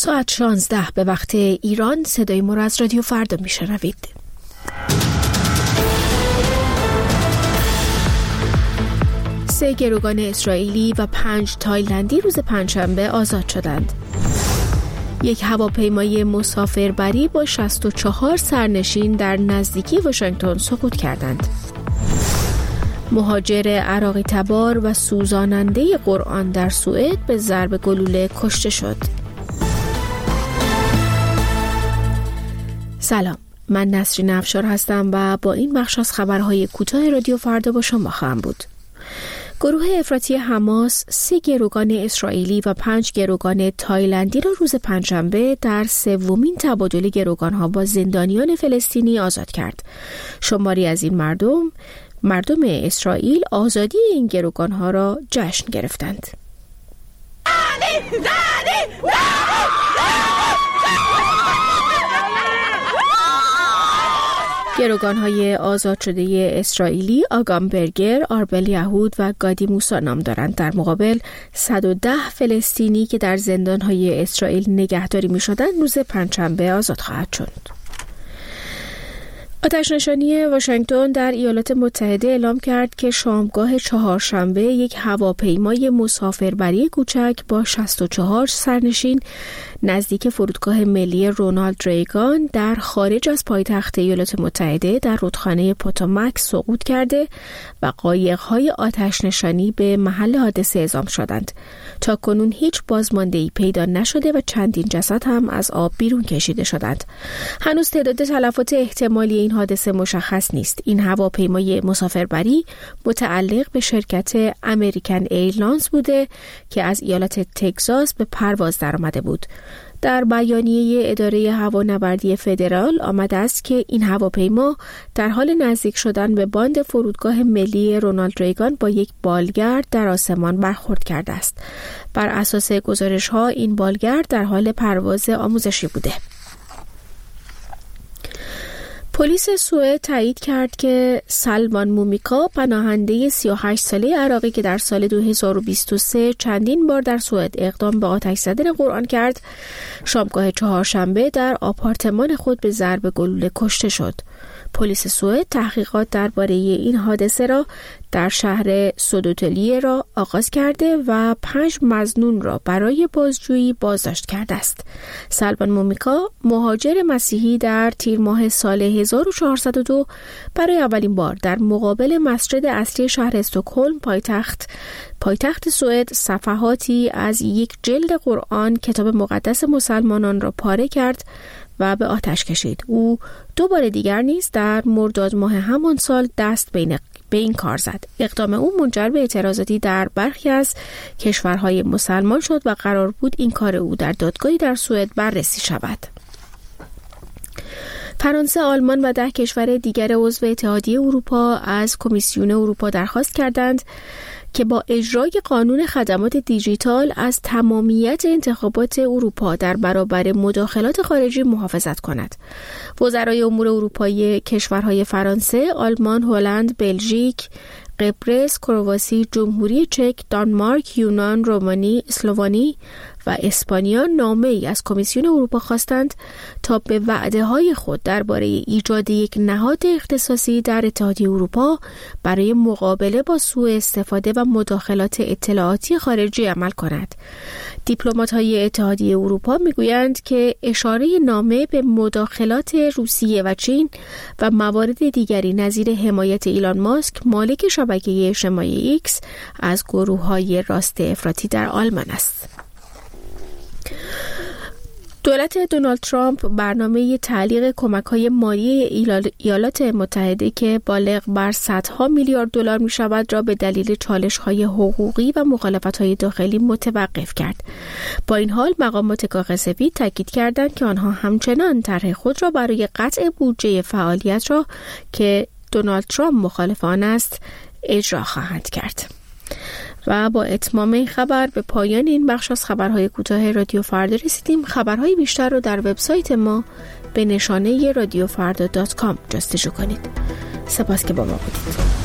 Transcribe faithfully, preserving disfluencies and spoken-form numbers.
ساعت شانزده به وقت ایران. صدای ما را از رادیو فردا میشنوید. سه گروگان اسرائیلی و پنج تایلندی روز پنجشنبه آزاد شدند. یک هواپیمای مسافربری با شصت و چهار سرنشین در نزدیکی واشنگتن سقوط کردند. مهاجر عراقی تبار و سوزاننده قرآن در سوئد به ضرب گلوله کشته شد. سلام، من نسرین افشار هستم و با این بخش از خبرهای کوتاه رادیو فردا با شما خواهم بود. گروه افراطی حماس سه گروگان اسرائیلی و پنج گروگان تایلندی را روز پنجشنبه در سومین تبادل گروگانها با زندانیان فلسطینی آزاد کرد. شماری از این مردم مردم اسرائیل آزادی این گروگانها را جشن گرفتند. گروگان‌های آزاد شده اسرائیلی آگام برگر، آربل یهود و گادی موسا نام دارند. در مقابل صد و ده فلسطینی که در زندان‌های اسرائیل نگهداری می‌شدند روز پنجشنبه آزاد خواهد شد. آتش‌نشانی واشنگتن در ایالات متحده اعلام کرد که شامگاه چهارشنبه یک هواپیمای مسافربری کوچک با شصت و چهار سرنشین نزدیک فرودگاه ملی رونالد ریگان در خارج از پایتخت ایالات متحده در رودخانه پوتومک سقوط کرده و قایق‌های آتش‌نشانی به محل حادثه اعزام شدند. تا کنون هیچ بازمانده‌ای پیدا نشده و چندین جسد هم از آب بیرون کشیده شدند. هنوز تعداد تلفات احتمالی این حادثه مشخص نیست. این هواپیمای مسافربری متعلق به شرکت امریکن ایرلاینز بوده که از ایالت تگزاس به پرواز درآمده بود. در بیانیه اداره هوانوردی فدرال آمده است که این هواپیما در حال نزدیک شدن به باند فرودگاه ملی رونالد ریگان با یک بالگرد در آسمان برخورد کرده است. بر اساس گزارش‌ها این بالگرد در حال پرواز آموزشی بوده. پلیس سوئد تایید کرد که سلمان مومیکا، پناهنده سی و هشت ساله عراقی که در سال دو هزار و بیست و سه چندین بار در سوئد اقدام به آتش زدن قرآن کرد، شامگاه چهارشنبه در آپارتمان خود به ضرب گلوله کشته شد. پلیس سوئد تحقیقات درباره این حادثه را در شهر سودوتلیه را آغاز کرده و پنج مظنون را برای بازجویی بازداشت کرده است. سلمان مومیکا، مهاجر مسیحی در تیر ماه سال هزار و چهارصد و دو برای اولین بار در مقابل مسجد اصلی شهر استکهلم پایتخت پایتخت سوئد صفحاتی از یک جلد قرآن کتاب مقدس مسلمانان را پاره کرد و به آتش کشید. او دو بار دیگر نیز در مرداد ماه همان سال دست بین به این کار زد. اقدام او منجر به اعتراضاتی در برخی از کشورهای مسلمان شد و قرار بود این کار او در دادگاهی در سوئد بررسی شود. فرانسه، آلمان و ده کشور دیگر عضو اتحادیه اروپا از کمیسیون اروپا درخواست کردند که با اجرای قانون خدمات دیجیتال از تمامیت انتخابات اروپا در برابر مداخلات خارجی محافظت کند. وزرای امور اروپایی کشورهای فرانسه، آلمان، هلند، بلژیک، قبرس، کرواسی، جمهوری چک، دانمارک، یونان، رومانی، اسلوونی و اسپانیا نامه‌ای از کمیسیون اروپا خواستند تا به وعده‌های خود درباره ایجاد یک نهاد اختصاصی در اتحادیه اروپا برای مقابله با سوء استفاده و مداخلات اطلاعاتی خارجی عمل کند. دیپلمات‌های اتحادیه اروپا میگویند که اشاره نامه به مداخلات روسیه و چین و موارد دیگری نظیر حمایت ایلان ماسک، مالک شبکه اجتماعی ایکس، از گروه‌های راست افراطی در آلمان است. دولت دونالد ترامپ برنامه تعلیق کمک‌های مالی ایالات متحده که بالغ بر صدها میلیارد دلار می‌شود را به دلیل چالش‌های حقوقی و مخالفت‌های داخلی متوقف کرد. با این حال مقامات کاخ سفید تاکید کردند که آنها همچنان طرح خود را برای قطع بودجه فعالیت را که دونالد ترامپ مخالف آن است اجرا خواهند کرد. و با اتمام این خبر به پایان این بخش از خبرهای کوتاه رادیو فردا رسیدیم. خبرهای بیشتر رو در وبسایت ما به نشانه رادیو فردا دات کام جستجو کنید. سپاس که با ما بودید.